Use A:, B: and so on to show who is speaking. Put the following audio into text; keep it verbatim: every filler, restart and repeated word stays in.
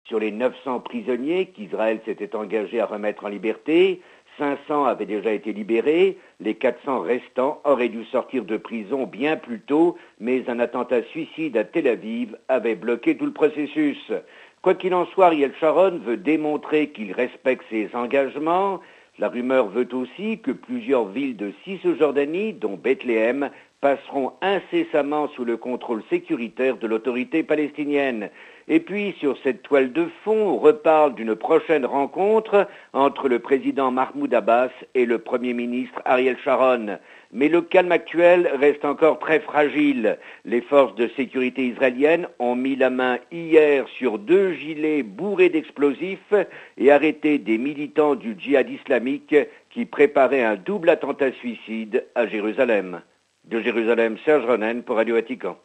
A: Sur les neuf cents prisonniers qu'Israël s'était engagé à remettre en liberté, cinq cents avaient déjà été libérés, les quatre cents restants auraient dû sortir de prison bien plus tôt, mais un attentat suicide à Tel Aviv avait bloqué tout le processus. Quoi qu'il en soit, Ariel Sharon veut démontrer qu'il respecte ses engagements. La rumeur veut aussi que plusieurs villes de Cisjordanie, dont Bethléem, passeront incessamment sous le contrôle sécuritaire de l'autorité palestinienne. Et puis, sur cette toile de fond, on reparle d'une prochaine rencontre entre le président Mahmoud Abbas et le Premier ministre Ariel Sharon. Mais le calme actuel reste encore très fragile. Les forces de sécurité israéliennes ont mis la main hier sur deux gilets bourrés d'explosifs et arrêté des militants du djihad islamique qui préparaient un double attentat suicide à Jérusalem. De Jérusalem, Serge Ronen pour Radio Vatican.